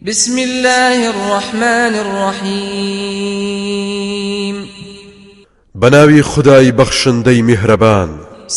بسم الله الرحمن الرحيم بناوي خداي بخشندي مهربان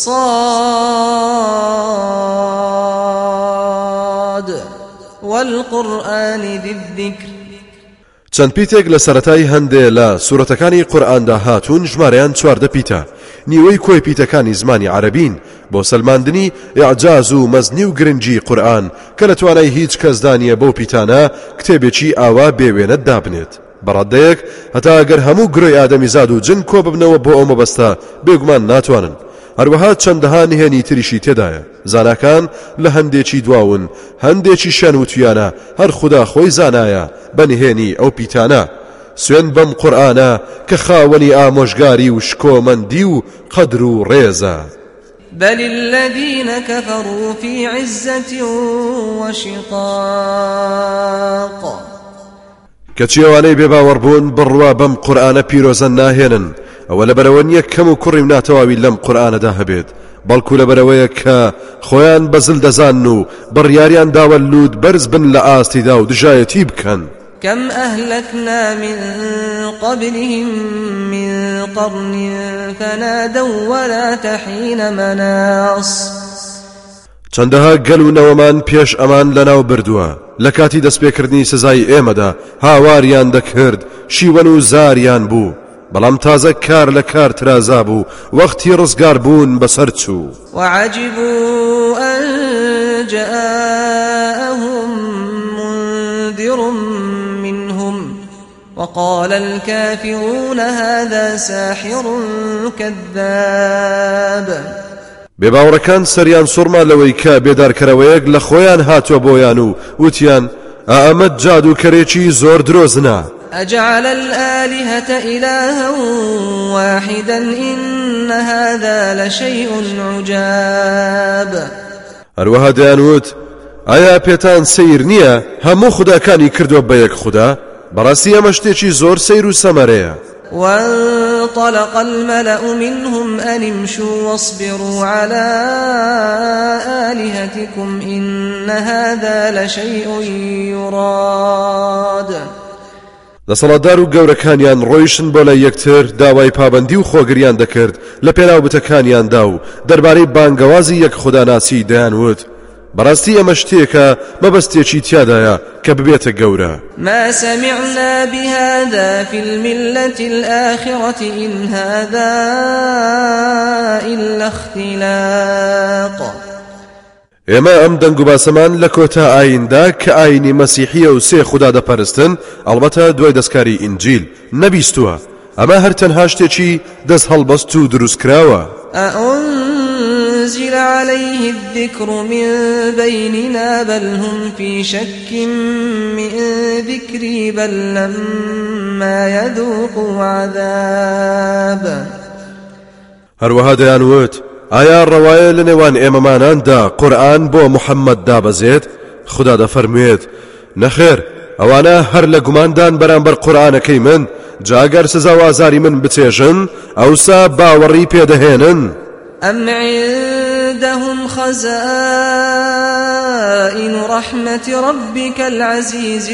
صاد والقرآن ذي الذكر چەند پیتێک لە سەرەتای هەندێ لە سوورەتەکانی قورئاندا هاتوون ژمارەیان 14 پیتە نیوەی کۆی پیتەکانی زمانی عەرەبین بۆ سەلماندنی ئیعجاز و مەزنی و گرنگی قورئان کە لە توانای هیچ کەسدا نییە بەو پیتانە کتێبێکی ئاوا بێوێنەت دابنێت بەڕادەیەک هەتا ئەگەر هەموو گرۆی ئادەمیزاد و جن کۆ ببنەوە بۆ ئەو مەبەستە بێگومان ناتوانن هەروەها چەندەها نهێنی تریشی تێدایە زاناکان لە هەندێکی دواون هەندێکی شەن و تویانە هەر خوددا خۆی زانایە بەنهێنی ئەو پیتانە سوێن بەم قورئانە کە خاوەنی ئامۆژگاری و شکۆمەندی و قەدر و ڕێزە بل الذين كفروا في عزة وشقاق کەچیەوانەی بێباوەڕبوون بڕوا بەم قورئانە پیرۆزە ناهێنن ئەوە لەبەرەوە نییە کەم و کوڕی و ناتەواوی لەم قورئانەدا هەبێت بەڵکو لەبەرەوەیە کە خۆیان بەزل دەزانن و بڕیاریان داوە لوود بەرز بن لە ئاستیدا و دژایەتی بکەن كم أهلكنا من قبلهم من قرن فنادوا ولا تحين مناص چەندەها گەل و نەوەمان پێش ئەمان لەناو بردووە لە کاتی دەستپێکردنی سزای ئێمەدا هاواریان دەکرد شیوەن و زاریان بوو بەڵام تازە کار لە کار ترازا بوو وەختی ڕزگار بوون بەسەر چوو وعجبوا أن جاءهم منذر منهم وقال الكافرون هذا ساحر كذاب بێباوەڕەکان سەریان سوڕما لەوەی کە بێدارکەرەوەیەک لە خۆیان هاتووە بۆیان و وتیان ئەمە جادوکەرێکی زۆر درۆزنە أجعل الآلهة إلها واحدا إن هذا لشيء عجاب هەروەها دەیانوت ئایا پێتان سەیر نییە هەموو خوداکانی کردووە بە یەک خوددا بەڕاستی ئەمە شتێکی زۆر سەیر و سەمەرەیە وانطلق الملأ منهم أن امشوا واصبروا على آلهتكم إن هذا لشيء يراد دەسەڵاتدار و گەورەکانیان ڕۆیشن بۆ لە یەکتر داوای پابەندی و خۆگریان دەکرد لە پێناو بتەکانیاندا و دەربارەی بانگەوازی یەک خوداناسی دەیانوت بەڕاستی ئەمە شتێکە مەبەستێکی تیادایە کە ببێتە گەورە ما سمعنا بهذا في الملة الآخرة إن هذا إلا اختلاق ئێمە ئەم دەنگ و باسەمان لە کۆتا ئایندا کە ئاینی مەسیحیە و سێ خوددا دەپەرستن ئەڵبەتە دوای دەستکاری ئینجیل نەبیستووە ئەمە هەر تەنها شتێکی دەست هەڵبەست و دروستکراوە أنزل عليه الذكر من بيننا بل هم في شك من ذكري بل لما يذوقوا عذاب هەروەها دەیانوت ئایا ڕەوایە لە نێوان ئێمەماناندا قورئان بۆ محەممەد دابەزێت خوددا دەفەرموێت نەخێر ئەوانە هەر لە گوماندان بەرامبەر قورئانەکەی من جاگەر سزا و ئازاری من بچێژن ئەوسا باوەڕی پێدەهێنن أم عندهم خزائن رحمة ربك العزيز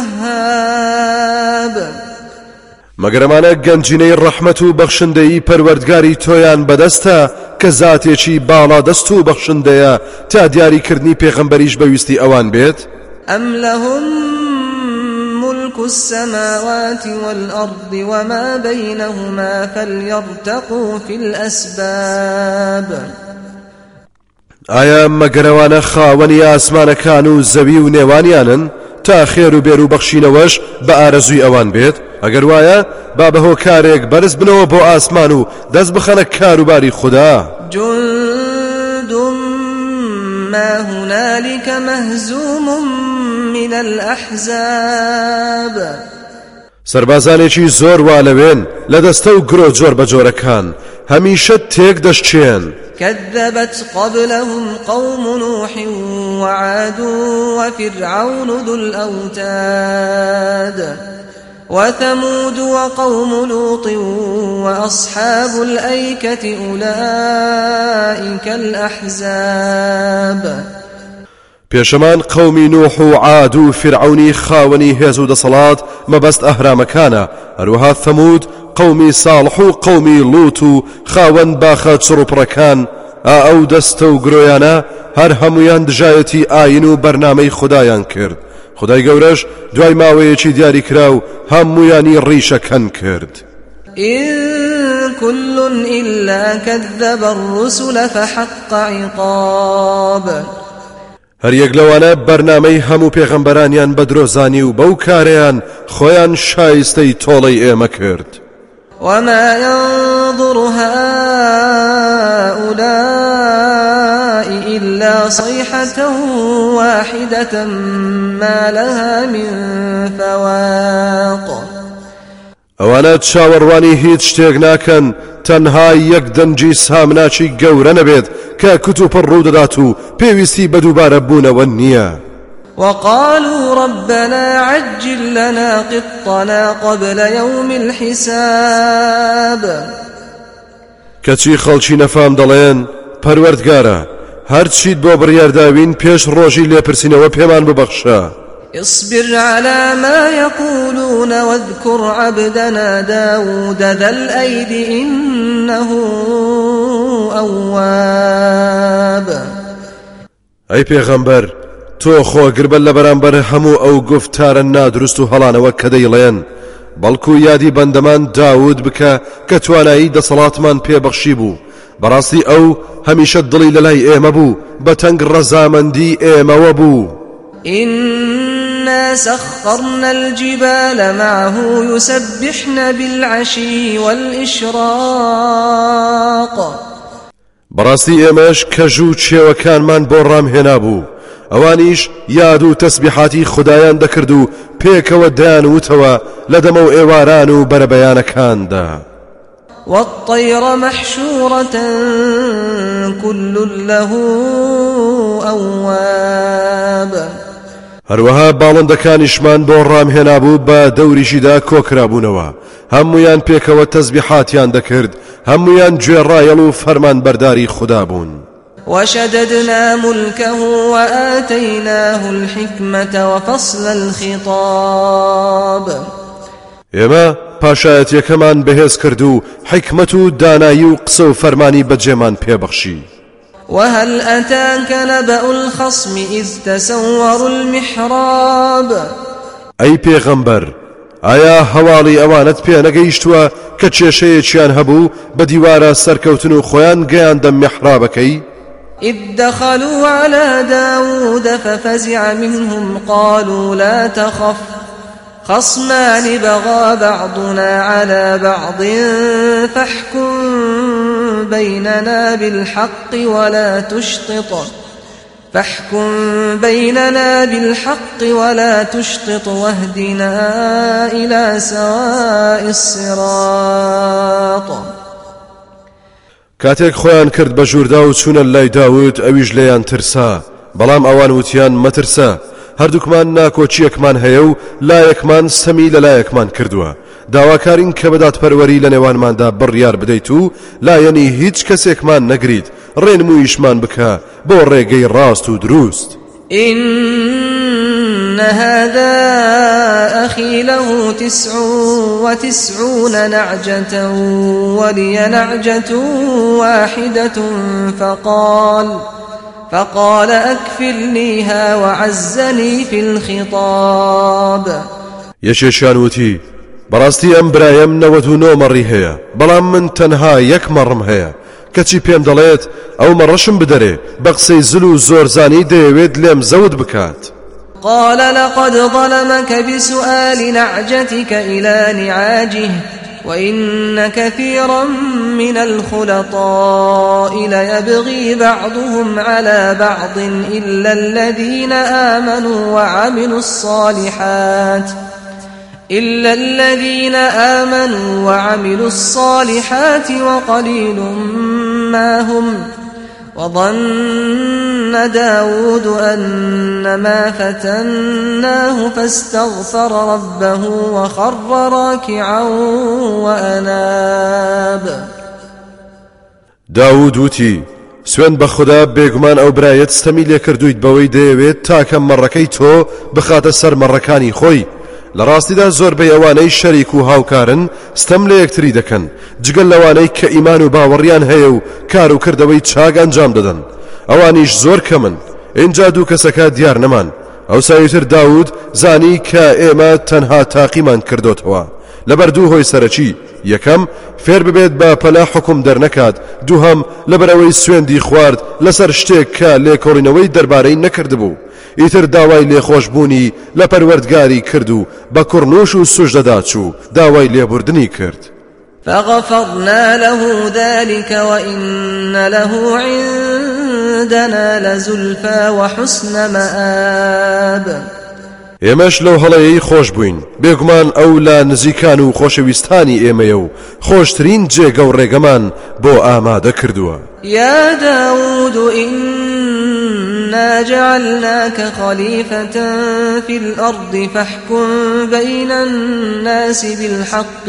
الوهاب مەگەرەمانە گەنجینەی ڕەحمەت و بەخشندەی پەروەردگاری تۆیان بەدەستە کە زاتێکی باڵا دەست و بەخشندەیە تا دیاریکردنی پێغەمبەریش بەویستی ئەوان بێت أم لهم ملك السماوات والأرض وما بينهما فليرتقوا في الأسباب ئایا مەگەرەوانە خاوەنی ئاسمانەکان و زەوی و نێوانیانن تا خێر و بێر و بەخشینەوەش بە ئارەزووی ئەوان بێت ئەگەر وایە با بەهۆ کارێک بەرز بنەوە بۆ ئاسمان و دەست بخەنە کاروباری خوددا جند ما هنالك مهزوم من الأحزاب سربازانێکی زۆر وا لەوێن لە دەستە و گرۆ جۆر بە جۆرەکان هەمیشە تێک دەشچێن كذبت قبلهم قوم نوح وعاد وفرعون ذو الأوتاد وثمود وقوم لوط وأصحاب الأيكة أولئك الأحزاب پێشەمان قەومی نوح و عاد و فرعونی خاوەنی هێز و دەسەڵات مەبەست ئەهرامەکانە، هەروەها ثەمود قەومی ساڵح و قەومی لووت و خاوەن باخە چڕوپڕەکان، ئەو دەستە و گرۆیانە هەر هەمویان دژایەتی ئاین و بەرنامەی خودایان کرد. خدای گەورەش دوای ماوەیەکی دیاری کرا و هەمویانی ڕیشەکەن کرد. إن كل إلا كذب الرسل فحق عقاب. هەر یەک لەوانە بەرنامەی هەموو پێغەمبەرانیان بە درۆزانی و بەو کارەیان خۆیان شایستەی تۆڵەی ئێمە کرد. وما ينظر هؤلاء إلا صيحة واحدة ما لها من فواق. ئەوانە چاوەڕوانی هیچ شتێک ناکەن تەنها یەک دەنجی سامناچی گەورە نەبێت کە کتوپڕ ڕوودەدات و پێویستی بە دووبارە بوونەوە نییە. وقالوا ربنا عجل لنا قطنا قبل يوم الحساب. کەچی خەڵکی نەفام دەڵێن پەروەردگارە هەرچیت بۆ بڕیارداوین پێش ڕۆژی لێپرسینەوە پێمان ببەخشە. اصبر على ما يقولون واذكر عبدنا داود ذا الأيد إنه أواب. ئەی پێغەمبەر تۆ خۆگربە لە بەرامبەر هەموو ئەو گفتارە نادروست و هەڵانەوە کە دەیڵێن، بەڵکو یادی بەندەمان داود بکە کە توانایی دەسەڵاتمان پێبەخشی بوو. بەڕاستی ئەو هەمیشە دڵی لەلای ئێمە بوو، بە تەنگ ڕەزامەندی ئێمەوە بوو. إنا سخرنا الجبال معه يسبحن بالعشي والإشراق. بەڕاستی ئێمەش کەژوو چێوەکانمان بۆ ڕامهێنا بوو، ئەوانیش یاد و تەسبیحاتی خودایان دەکرد و پێکەوە دەیانوتەوە لە دەمە و ئێواران و بەرەبەیانەکاندا. والطير محشورة كل له أواب. هەروەها باڵندەکانیشمان بۆ ڕامهێنا بوو بە دەوریشیدا کۆکرابوونەوە، هەمویان پێکەوە تەسبیحاتیان دەکرد، هەمویان گوێڕایەڵ و فەرمان بەرداری خوددا بوون. وشددنا ملكه وآتيناه الحكمة وفصل الخطاب. ئێمە پاشایەتیەکەمان بەهێز کرد و حکمت و دانایی و قسە و فەرمانی بەجێمان پێبەخشی. وهل أتاك نبأ الخصم إذ تسوروا المحراب. ئەی پێغەمبەر ئایا هەواڵی ئەوانت پێ نەگەیشتووە کە کێشەیەکیان هەبوو بە دیوارە سەرکەوتن و خۆیان گەیاندە میحرابەکەی؟ إذ دخلوا على داود ففزع منهم قالوا لا تخف خصمان بغى بعضنا على بعض فاحكم بيننا بالحق ولا تشطط واهدنا إلى سواء الصراط. کاتێک خۆیان کرد بە ژووردا و چوونە لای داود ئەویش لێیان ترسا، بەڵام ئەوان وتیان مەترسە، هەردووکمان ناکۆچیەکمان هەیە و لایەکمان سەمی لە لایەکمان کردووە، داواکارین کە بەدات پەروەری لە نێوانماندا بڕیار بدەیت و لایەنی هیچ کەسێکمان نەگریت، ڕێنمویشمان بکە بۆ ڕێگەی ڕاست و دروست. إن هذا أخي له 99 نعجة ولي نعجة واحدة فقال أكفلنيها وعزني في الخطاب. یەکێکیان وتی بەڕاستی ئەم برایم 99 مەڕی هەیە، بەڵام من تەنها یەک مەڕم هەیە، کەچی پێم دەڵێت ئەو مەڕەشم بدەرێ بە قسەی زل و زۆرزانی دەیەوێت لێم زەوت بکات. قال لقد ظلمك بسؤال نعجتك إلى نعاجه وإن كثيرا من الخلطاء ليبغي بعضهم على بعض إلا الذين آمنوا وعملوا الصالحات وقليل ما هم. وظن داود أنما فتناه فاستغفر ربه وخر راكعا وأناب. داود وتی سوێن بە خوددا بێگومان ئەو برایەت ستەمی لێ کردویت بەوەی دەیەوێت تاکە مەڕەکەی تۆ بخاتە سەر مەڕەکانی خۆی. لە ڕاستیدا زۆربەی ئەوانەی شەریک و هاوکارن ستەم لە یەکتری دەکەن جگەل لەوانەی کە ئیمان و باوەڕیان هەیە و کار و کردەوەی چاک ئەنجام دەدەن. ئەوانیش زۆر کەمن. اینجا دوو کەسەکە دیار نەمان. ئەو سایتر داود زانی کە ئێمە تەنها تاقیمان کردوتەوە لەبەر دوو هۆی سەرەکی. یەکەم فێر ببێت بە پەلا حکم دەرنەکات، دووهەم لەبەرەوەی سوێندی خوارد لەسەر شتێک کە لێکۆڕینەوەی دەربارەی نەکردبوو. ئیتر داوای لێخۆشبوونی لە پەروەردگاری کرد و بە کوڕنووش و سوژدەدا چوو داوای لێبوردنی کرد. فغفرنا له ذلك وإن له عندنا لزلفى وحسن مآب. ئێمەش لەو هەڵەیەی خۆش بووین، بێگومان ئەو لە نزیکان و خۆشەویستانی ئێمەیە و خۆشترین جێگە و ڕێگەمان بۆ ئامادە کردووە. يا داود إنا جعلناك خليفة في الأرض فاحكم بين الناس بالحق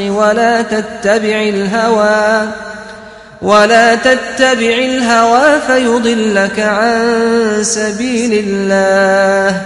ولا تتبع الهوى فيضلك عن سبيل الله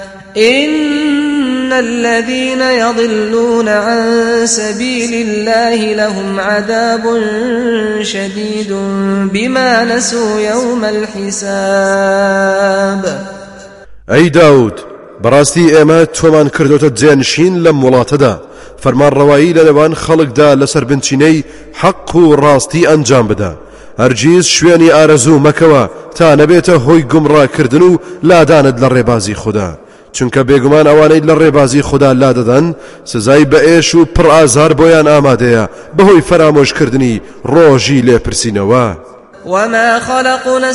إن الذين يضلون عن سبيل الله لهم عذاب شديد بما نسوا يوم الحساب. أي داود براستي ئێمە تۆمان کردوتە جێنشین لەم وڵاتەدا فەرمانڕەوایی لەلەوان خەڵکدا لەسەر بنچینەی حەق و ڕاستی ئەنجام بدە. هەرگیز شوێنی ئارەزوو مەکەوە تا نەبێتە هۆی گومڕاکردن و لادانت لە ڕێبازی خوددا، چونکە بێگومان ئەوانەی لە ڕێبازی خوددا لادەدەن سزای بەئێش و پڕ ئازار بۆیان ئامادەیە بەهۆی فەرامۆشکردنی ڕۆژی لێپرسینەوە. وما خلقنا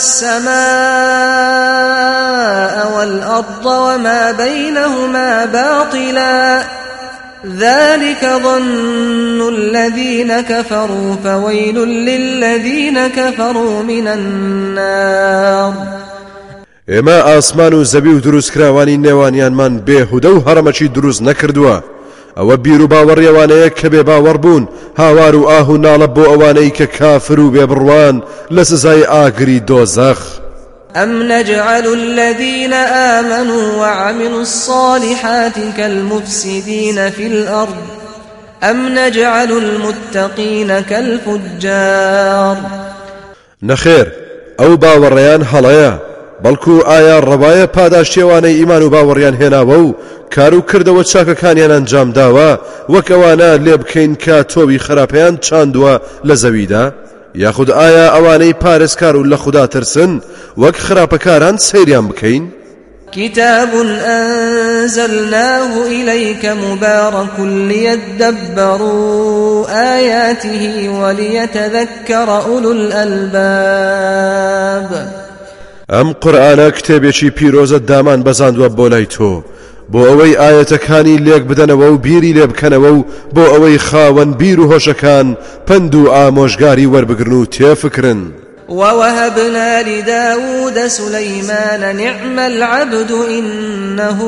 السماء والأرض وما بينهما باطلا ذلك ظن الذين كفروا فويل للذين كفروا من النار. ئێمە ئاسمان و زەوی و دروستکراوانی نێوانیانمان بێهودە و هەڕەمەچی دروست نەکردووە. ئەوە بیر و باوەڕیەوانەیە کە بێ باوەڕ بوون هاوار و ئاه و ناڵە بۆ ئەوانەی کە کافر و بێبڕوان لە سزای ئاگری دۆزەخ. أم نجعل الذين آمنوا وعملوا الصالحات كالمفسدين في الأرض أم نجعل المتقين كالفجار. نخير أو باوەڕیان هەڵەیە بەڵکو ئایا ڕەوایە پاداشتێوانەی ئیمان و باوەڕیان هێناوە و کار و کردەوە چاکەکانیان ئەنجام داوە وەک ئەوانە لێ بکەین کە تۆوی خراپەیان چاندووە لە زەویدا؟ یاخود ئایا ئەوانەی پارێزکار و لە خوددا ترسن وەک خراپەکاران سەیریان بکەین؟ كتاب أنزلناه إليك مبارك ليدبروا آياته وليتذكر أولو الألباب. ئەم قورئانە کتێبێکی پیرۆزە دامان بەزاندووە بۆ لای تۆ بۆ ئەوەی ئاەتەکانی لێک بدەنەوە و بیری لێ بکەنەوە و بۆ ئەوەی خاوەن بیر و هۆشەکان پند و ئامۆژگاری وەربگرن و تێفکرن. ووهبنا لداود سليمان نعم العبد إنه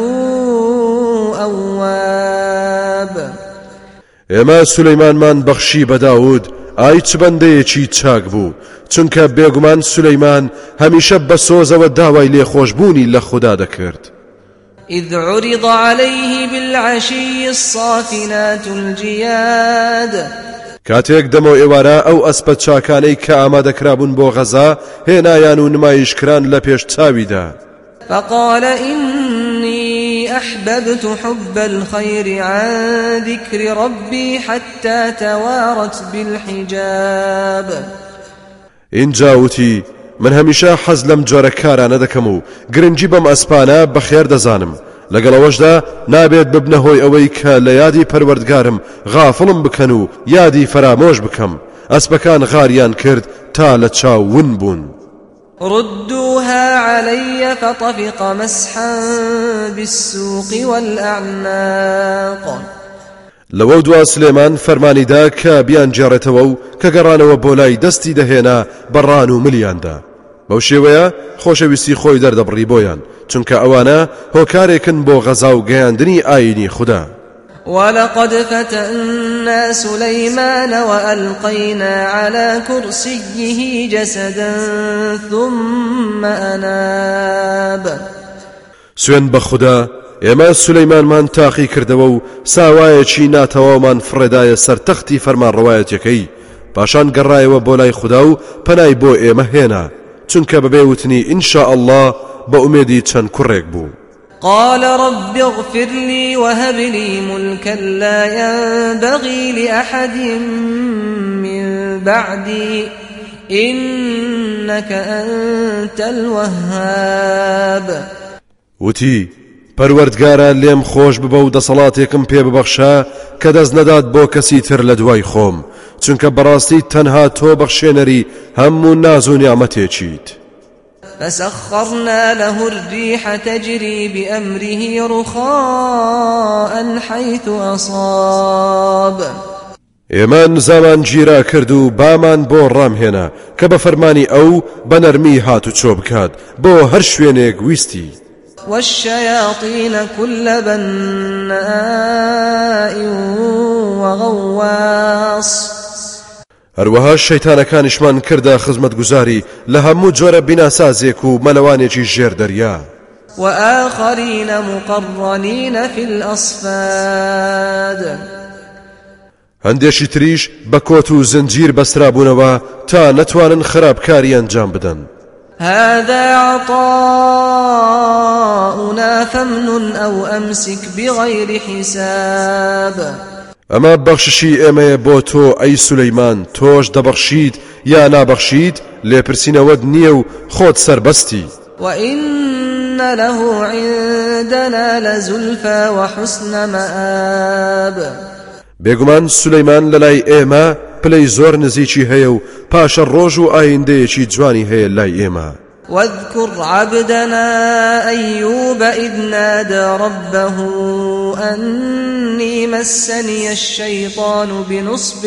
أواب. ئێمە سولەیمانمان بەخشی بە داود ئای چ بەندەیەکی چاک بوو، چونکە بێگومان سولەیمان هەمیشە بە سۆزەوە داوای لێخۆشبوونی لە خوددا دەکرد. إذ عرض عليه بالعشي الصافنات الجياد. کاتێک دەمەوە ئێوارە ئەو ئەسپە چاکانەی کە ئامادەکرابوون بۆ غەزا هێنایان و نمایشکران لە پێش چاویدا. فقال إني أحببت حب الخير عن ذكر ربي حتى توارت بالحجاب. اینجا وتی من هەمیشە حەز لەم جۆرە کارانە دەکەم و گرنگی بەم ئەسپانە بەخێر دەزانم، لەگەڵەوەشدا نابێت ببنە هۆی ئەوەی کە لە یادی پەروەردگارم غافڵم بکەن و یادی فرامۆش بکەم. ئەسپەکان غاریان کرد تا لە چاون بوون. ردوها علي فطفق مسحا بالسوق والأعناق. لەوە دوا سلێمان فەرمانیدا کە بیان جێڕێتەوە و کە گەڕانەوە بۆ لای دەستی دەهێنا بەڕان و ملیاندا. بەو شێوەیە خۆشەویستی خۆی دەردەبڕی بۆیان، چونکە ئەوانە هۆکارێکن بۆ غەزا و گەیاندنی ئاینی خوددا. ولقد فتنا سليمان وألقينا على كرسيه جسدا ثم أناب. سوێن بە خوددا ئێمە سولەیمانمان تاقی کردەوە و ساوایەکی ناتەواومان فڕێدایە سەر تەختی فەرمانڕەوایەتەکەی، پاشان گەڕایەوە بۆ لای خوددا و پەنای بۆ ئێمە هێنا، چونکە بەبێ وتنی ئینشاء الله بە ئومێدی چەند کوڕێک بوو. قال رب اغفر لي وهب لي ملكا لا ينبغي لأحد من بعدي إنك أنت الوهاب. وتی پەروەردگارە لێم خۆش ببە و دەسەڵاتێکم پێ ببەخشە کە دەست نەدات بۆ کەسی تر لە دوای خۆم، چونکە بەڕاستی تەنها تۆ بەخشێنەری هەموو ناز و نیعمەتێکیت. فسخرنا له الريح تجري بأمره رخاء حيث أصاب. ئێمە نزامان گیرا کرد و بامان بۆ ڕامهێنا کە بە فەرمانی ئەو بە نەرمی هات و چۆ بکات بۆ هەر شوێنێک ویستی. والشياطين كل بناء وغواص. هەروەها شەیتانەکانیشمان کردە خزمەتگوزاری لە هەموو جۆرە بیناسازێک و مەلەوانێکی ژێر دەریا. وآخرين مقرنين في الأصفاد. هەندێکی تریش بە کۆت و زنجیر بەسترابوونەوە تا نەتوانن خراپکاری ئەنجام بدەن. هذا عطاؤنا فامنن أو أمسك بغير حساب. ئەمە بەخششی ئێمەیە بۆ تۆ ئەی سولەیمان، تۆش دەبەخشیت یا نابەخشیت لێپرسینەوەت نییە و خۆت سەربەستی. وإن له عندنا لزلفى وحسن مآب. بێگومان سولەیمان لەلای ئێمە پلەی زۆر نزیکی هەیە و پاشە ڕۆژ و ئایندەیەکی جوانی هەیە لای ئێمە. واذكر عبدنا أيوب إذ نادى ربه أني مسني الشيطان بنصب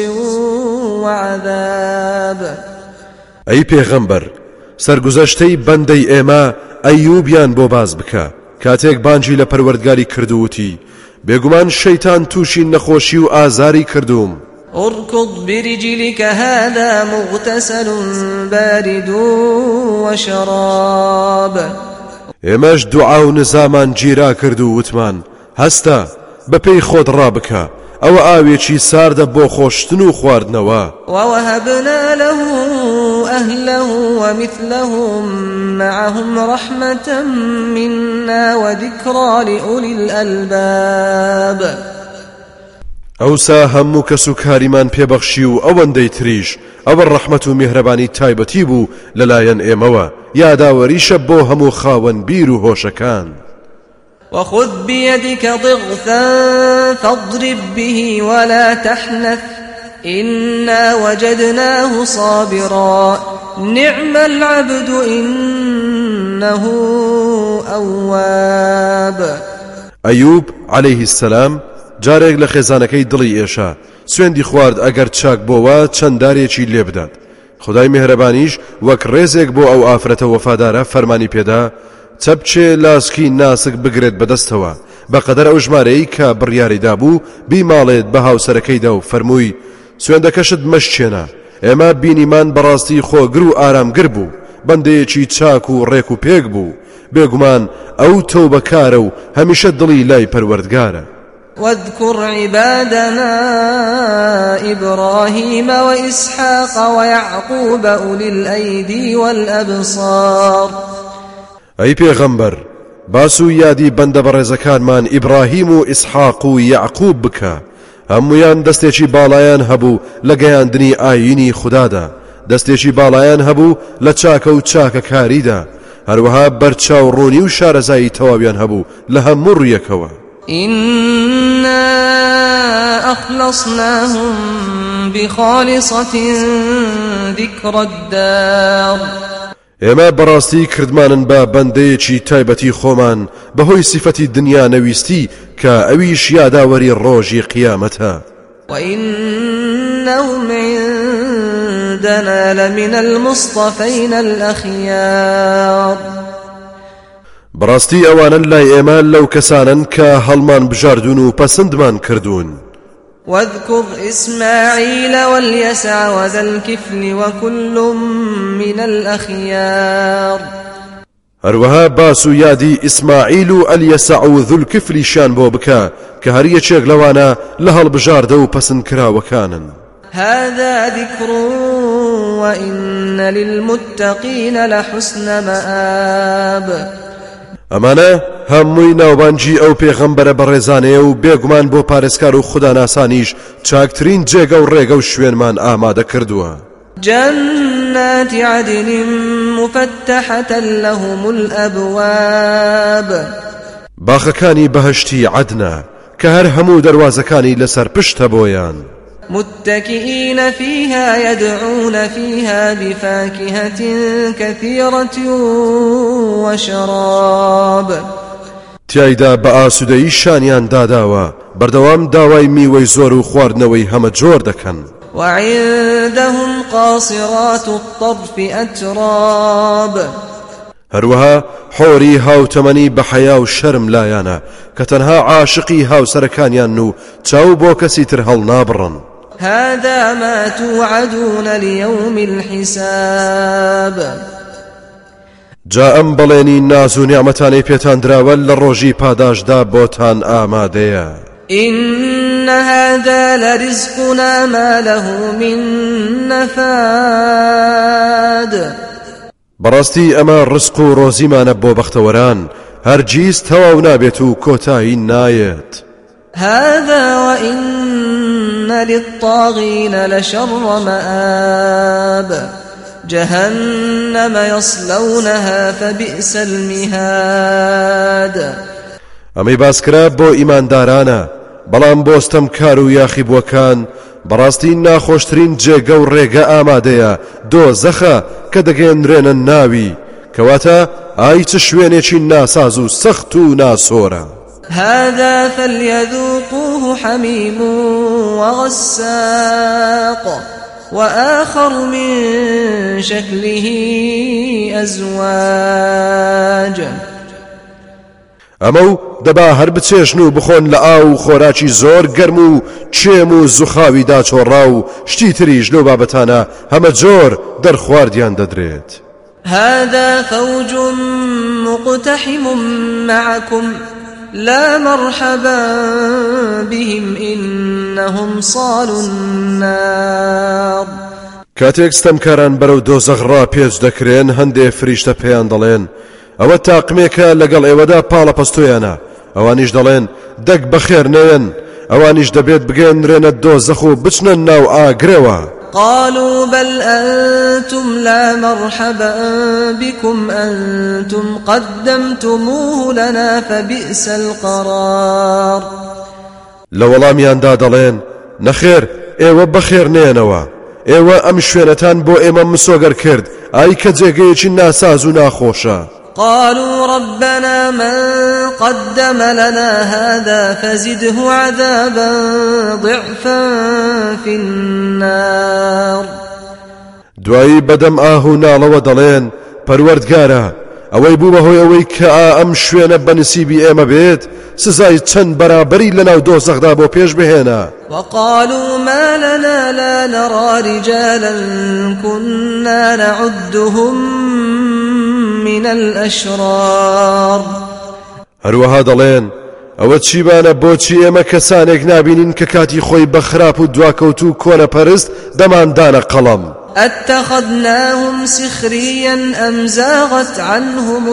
وعذاب. ئەی پێغەمبەر، سەرگوزەشتەی بەندەی ئێمە ئەیوبیان بۆ باز بکە کاتێک بانجی لە پەروەردگاری کردووتی بێگومان شەیتان تووشی نەخۆشی و ئازاری کردوم. اركض برجلك هذا مغتسل بارد وشراب. ئێمەش دوعا و نزامان گیرا کرد و وتمان هەستە بەپێی خۆت ڕابکە، ئەوە ئاوێکی ساردە بۆ خۆشتن و خواردنەوە. ووهبنا له أهله ومثلهم معهم رحمة منا وذكرى لأولي الألباب. ئەوسا هەموو کەس و کاریمان پێبەخشی و ئەوەندەی تریش ئەوە ڕەحمەت و میهرەبانی تایبەتی بوو لەلایەن ئێمەوە، یاداوەریشە بۆ هەموو خاوەن بیر و هۆشەکان. وخذ بيدك ضغثا فاضرب به ولا تحنث إنا وجدناه صابرا نعم العبد إنه أواب. ئەیوب عليه السلام جارێک لە خێزانەکەی دڵی ئێشا سوێندی خوارد ئەگەر چاک بۆوە چەندارێکی لێ بدات. خدای میهرەبانیش وەک ڕێزێک بۆ ئەو ئافرەتە وەفادارە فەرمانی پێدا چەپچێ لاسکی ناسک بگرێت بەدەستەوە بەقەدەر ئەو ژمارەی کە بڕیاریدا بوو بیماڵێت بە هاوسەرەکەیدا و فەرمووی سوێندەکەشت مەشچێنە، ئێمە بینیمان بەڕاستی خۆگر و ئارامگر بوو، بەندەیەکی چاک و ڕێک و پێک بوو، بێگومان ئەو تەوبەکارە و هەمیشە دڵی لای پەروەردگارە. واذكر عبادنا إبراهيم وإسحاق ويعقوب أولي الأيدي والأبصار. أي پیغمبر باسو یادی بەندە بەڕێزەکانمان ئیبراهیم و ئیسحاق و یعقوب بکە، هەمویان دەستێکی باڵایان هەبوو لە گەیاندنی ئاینی خوددادا، دەستێکی باڵایان هەبوو لە چاکە و چاکەکاریدا، هەروەها بەرچاو ڕوونی و شارەزایی تەواویان هەبوو لە هەموو ڕوویەکەوە. إنا أخلصناهم بخالصة ذكر الدار. ئێمە بەڕاستی کردمانن بە بەندەیەکی تایبەتی خۆمان بەهۆی سیفەتی دنیا نەویستی کە ئەویش یاداوەری ڕۆژی قیامەتە. وإنهم عندنا لمن المصطفين الأخيار. بەڕاستی ئەوانن لای ئێمە لەو کەسانن کە هەڵمان بژاردون و پەسەندمان کردوون. واذكر إسماعيل واليسع وذا الكفل وكل من الأخيار. هەروەها باس و یادی ئیسماعیل و ئەلیەسع و ذوالکفلیشیان بۆ بکە کە هەر یەکێک لەوانە لە هەڵبژاردە و پەسەندکراوەکانن. هذا ذكر وإن للمتقين لحسن مآب. ئەمانە هەمووی ناوبانجی ئەو پێغەمبەرە بەڕێزانەیە و بێگومان بۆ پارێزکار و خوداناسانیش چاکترین جێگە و ڕێگە و شوێنمان ئامادە کردووە. جنات عدن مفتحة لهم الأبواب. باخەکانی بەهەشتی عەدنە کە هەر هەموو دەروازەکانی لەسەر پشتە بۆیان. متكئين فيها يدعون فيها بفاكهة كثيرة وشراب. تیایدا بە ئاسوودەیی شانیان داداوە بەردەوام داوای میوەی زۆر و خواردنەوەی هەمە جۆر دەکەن. وعندهم قاصرات الطرف أتراب. هەروەها حۆری هاوتەمەنی بە حەیا و شەرم لایەنە کە تەنها عاشقی هاوسەرەکانیان و چاو بۆ کەسی تر هەڵ نابڕن. هذا ما توعدون ليوم الحساب. جا ئەم بەڵێنی ناز و نیعمەتانەی پێتان دراوە لە ڕۆژی پاداشدا بۆتان ئامادەیە. إن هذا لرزقنا ما له من نفاد. بەڕاستی ئەمە ڕزق و ڕۆزیمانە بۆ بەختەوەران هەرگیز تەواو نابێت و کۆتایی نایەت. هذا وإن للطاغين لشر مآب. جهنم يصلونها فبئس المهاد. ئەمەی باسکرا بۆ ئیماندارانە بەڵام بۆستەم کار و یاخیبووەکان بەڕاستی ناخۆشترین جێگە و ڕێگە ئامادەیە دۆزەخە کە دەگەێنرێنە ناوی کەواتە ئای چ شوێنێکی ناساز و سەخت و ناسۆرە. هذا فليذوقوه حميم وغساق وآخر من شكله أزواج. ئەمە دەبا هەر بچێشن و بخۆن لە ئاو خۆراکی زۆر گەرم و چێم و زوخاوی داچۆڕا و شتی تریش لەو بابەتانە هەمە جۆر دەرخواردیان دەدرێت. هذا فوج مقتحم معكم لا مرحبا بهم إنهم صالوا النار. کاتێک ستەمکاران بەرەو دۆزەخڕا پێچ دەکرێن هەندێک فریشتە پێیان دەڵێن ئەوە تاقمێکە لەگەڵ ئێوەدا پاڵە پەستۆیانە. ئەوانیش دەڵێن دەک بەخێر نەوێن. ئەوانیش دەبێت بگەێنرێنە دۆزەخ و بچنە ناو ئاگرەوە. قالوا بل أنتم لا مرحبا بكم أنتم قدمتموه لنا فبئس القرار. لە وەڵامیاندا دەڵێن نەخێر ئێوە بەخێر نێنەوە. ئێوە ئەم شوێنەتان بۆ ئێمە مسۆگەر کرد ئای کە جێگەیەکی ناساز و ناخۆشە. قالوا ربنا من قدم لنا هذا فزده عذابا ضعفا في النار. دوایی بەدەم ئاهو ناڵەوە دەڵێن پەروەردگارە ئەوەی بوو بەهۆی ئەوەی کە ئەم شوێنە بەنسیبی ئێمە بێت سزای چەند بەرابەری لەناو دۆزەخدا بۆ پێش بهێنە. وقالوا ما لنا لا نرى رجالا كنا نعدهم من الأشرار. هەروەها دەڵێن ئەوە چیبانە بۆچی ئێمە کەسانێک نابینین کە کاتی خۆی بە خراپ و دواکەوت و کۆنەپەرست دەماندانە قەڵەم. أتخذناهم سخريا أم زاغت عنهم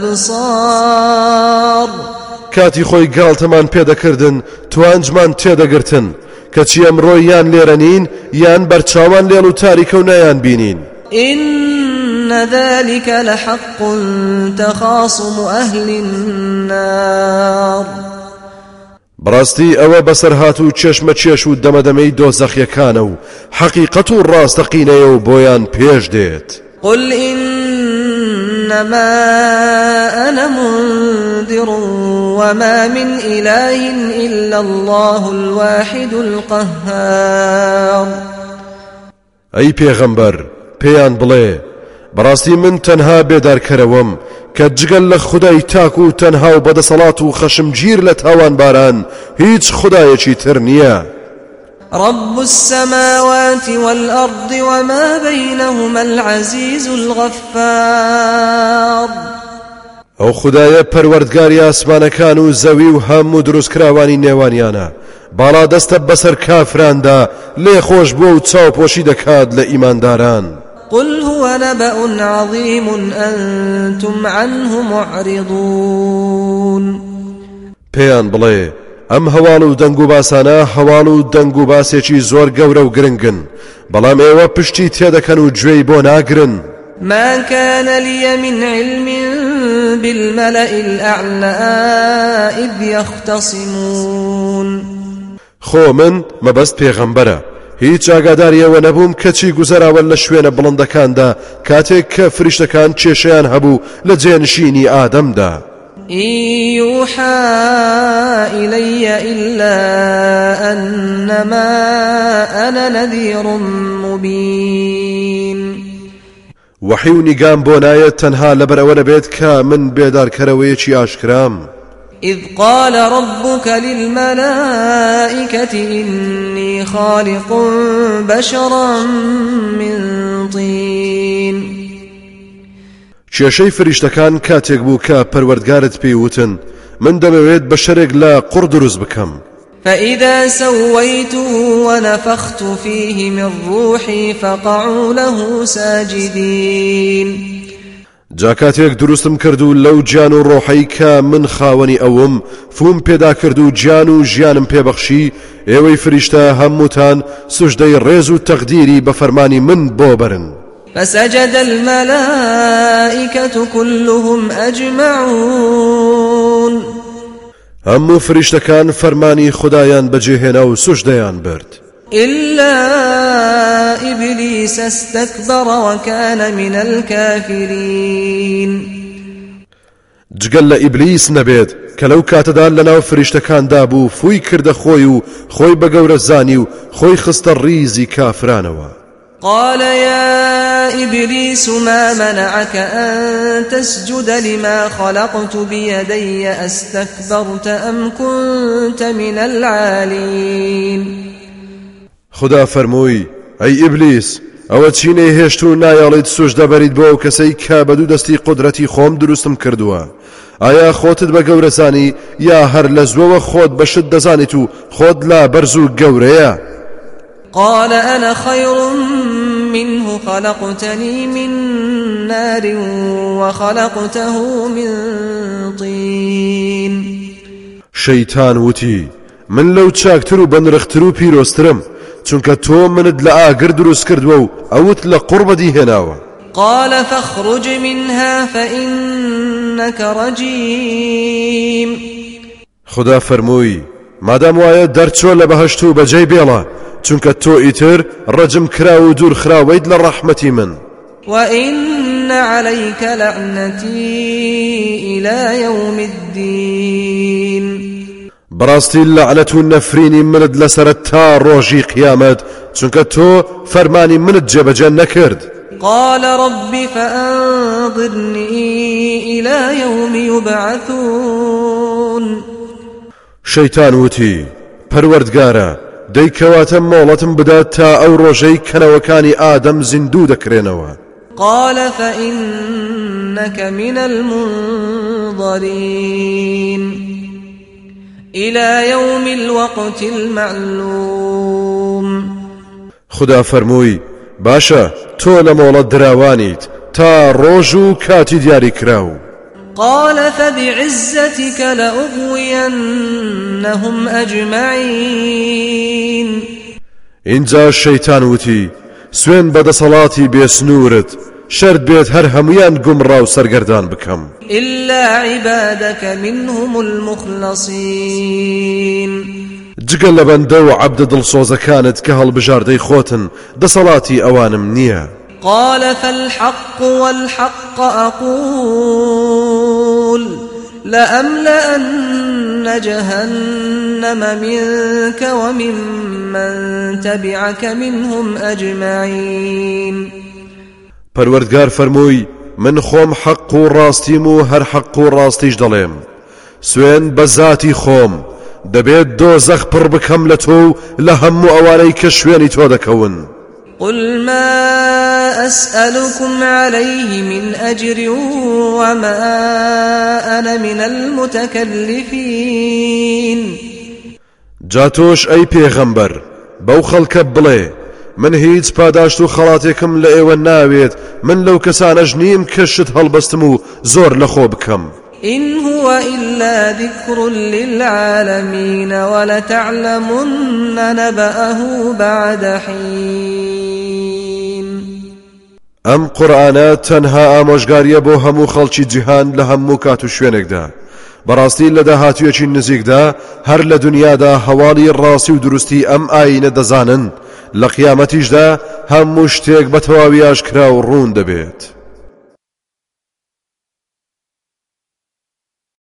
الأبصار. کاتی خۆی گاڵتەمان پێدەکردن توانجمان تێدەگرتن کەچی ئەمڕۆ یان لێرە نین یان بەرچاوان لێڵ و تاریکە و نایان بینین. إن ذلك لحق تخاصم أهل النار. بەڕاستی ئەوە بەسەرهات و چێشمە چێش و دەمەدەمەی دۆزەخیەکانە و حەقیقەت و ڕاستەقینەیە و بۆیان پێش دێت. قل إنما أنا منذر وما من إله إلا الله الواحد القهار. ئەی پێغەمبەر پێیان بڵێ بەڕاستی من تەنها بێدارکەرەوەم کە جگەل لە خودای تاک و تەنها و بەدەسەڵات و خەشمگیر لە تاوانباران هیچ خودایەکی تر نییە. رب السماوات والأرض وما بينهما العزيز الغفار. ئەو خودایە پەروەردگاری ئاسمانەکان و زەوی و هەموو دروستکراوانی نێوانیانە، باڵا دەستە بەسەر کافراندا لێ خۆش بووە و چاوپۆشی دەکات لە ئیمانداران. قل هو نبأ عظيم أنتم عنه معرضون. پێیان بڵێ ئەم هەواڵ و دەنگ و باسانە هەواڵ و دەنگ و باسێکی زۆر گەورە و گرنگن، بەڵام ئێوە پشتی تێدەکەن و گوێی بۆ ناگرن. ما كان لي من علم بالملأ الأعلى إذ يختصمون. خۆ من مەبەست پێغەمبەرە، هیچ ئاگاداریەوە نەبووم کەچی گوزەراوە لە شوێنە بڵندەکاندا کاتێک کە فریشتەکان کێشەیان هەبوو لە جێنشینی ئادەمدا. إن يوحى إلي إلا أنما أنا نذير مبين. وحی و نیگام بۆ نایەت تەنها لەبەرەوە نەبێت کە من بێدارکەرەوەیەکی ئاشکرام. إذ قال ربك للملائكة إني خالق بشرا من طين. کێشەی فریشتەکان کاتێک بوو کە پەروەردگارت پێیوتن من دەمەوێت بە شەرێک لە قوڕ دروست بکەم. فإذا سويته ونفخت فيه من روحي فقعوا له ساجدين. جا کاتێک دروستم کرد و لەو گیان و ڕۆحەی کە من خاوەنی ئەوم فوم پێدا کرد و گیان و ژیانم پێبەخشی، ئێوەی فریشتە هەمووتان سوژدەی ڕێز و تەقدیری بە فەرمانی من بۆ برن. فسجد الملائكة كلهم أجمعون. هەموو فریشتەکان فەرمانی خدایان بەجێهێنا و سوژدەیان برد. إلا إبليس استكبر وكان من الكافرين. جگەل لە ئیبلیس نەبێت کە لەو کاتەدا لەناو فریشتەکاندا بوو فووی کردە خۆی و خۆی بە گەورە زانی و خۆی خستە ڕیزی کافرانەوە. قال يا إبليس ما منعك أن تسجد لما خلقت بيدي أستكبرت أم كنت من العالين. خدا فەرمووی ئەی ئیبلیس ئەوە چینەی هێشت و نایاڵیت سوژدە بەریت بۆ ئەو کەسەی کە بە دوو دەستی قودرەتی خۆم دروستم کردووە. ئایا خۆتت بە گەورەزانی یا هەر لە زووەوە خۆت بەشت دەزانیت و خۆت لا بەرز و گەورەیە؟ قال أنا خير منه خلقتني من نار وخلقته من طين. شەیتان وتی من لەو چاکتر و بەنرختر و پیرۆسترم چونکە تۆ منت لە ئاگر دروست کردووە و ئەوت لە قوڕ بەدیهێناوە. قال فاخرج منها فإنك رجيم. خدا فەرمووی مادام وایە دەرچۆ لە بەهەشت و بەجێی بێڵە چونکە تۆ ئیتر ڕەجم کرا و دوور خراوەیت لە ڕەحمەتی من. وإن عليك لعنتي إلى يوم الدين. بەڕاستی لەعنەت و نەفرینی منت لەسەرت تا ڕۆژی قیامەت چونکە تۆ فەرمانی منت جێبەجێ نەکرد. قال رب فأنظرني إلى يوم يبعثون. شەیتان وتی پەروەردگارە دەیکەواتە مۆڵەتم بدات تا ئەو ڕۆژەی کەنەوەکانی ئادەم زیندوو دەکرێنەوە. قال فإنك من المنظرين إلى يوم الوقت المعلوم. خدا فەرمووی باشە تۆ لە مۆڵەت دراوانیت تا ڕۆژ و کاتی دیاری کراو. قال فبعزتك لأغوينهم أجمعين. اینجا شەیتان وتی سوێن بەدەسەڵاتی بێسنوورت شەرت بێت هەر هەمویان گومڕا و سەرگەردان بکەم إلا عبادك منهم المخلصين. جگەل لە بەندە و عەبدە دڵسۆزەکانت کە هەڵبژاردەی خۆتن دەسەڵاتی ئەوانم نییە. قال فالحق والحق أقول لأملأن جهنم منك ومن من تبعك منهم أجمعين. پەروەردگار فەرمووی من خۆم حەق و ڕاستیم و هەر حەق و ڕاستیش دەڵێم سوێن بە ذاتی خۆم دەبێت دۆزەخ پڕ بکەم لە تۆ و لە هەموو ئەوانەی کە شوێنی تۆ دەکەون قل ما أسألكم عليه من أجر وما أنا من المتكلفين جاتۆش ئەی پێغەمبەر بەو خەڵکە بڵێ من هیچ پاداشت و خەڵاتێکم لە ئێوە ناوێت من لەو کەسانەش نیم کە شت هەڵبەستم و زۆر لەخۆ بکەم إن هو إلا ذكر للعالمين ولتعلمن نبأه بعد حين ئەم قورئانە تەنها ئامۆژگاریە بۆ هەموو خەڵکی جیهان لە هەموو کات و شوێنێکدا بەڕاستی لە داهاتوویەکی نزیکدا هەر لە دنیادا هەواڵی ڕاستی و دروستی ئەم ئاینە دەزانن لە قیامەتیشدا هەموو شتێک بە تەواوی ئاشکرا و ڕوون دەبێت